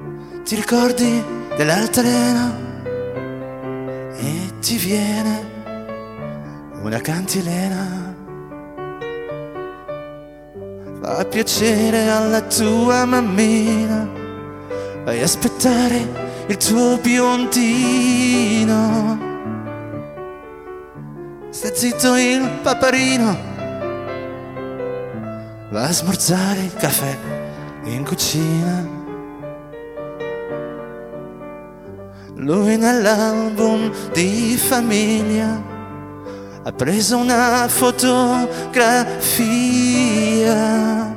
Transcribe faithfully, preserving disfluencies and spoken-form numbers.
Ti ricordi dell'altalena e ti viene una cantilena. Fa piacere alla tua mammina, vai a aspettare il tuo biondino. Sta zitto il paparino, va a smorzare il caffè in cucina. Lui nell'album di famiglia ha preso una fotografia.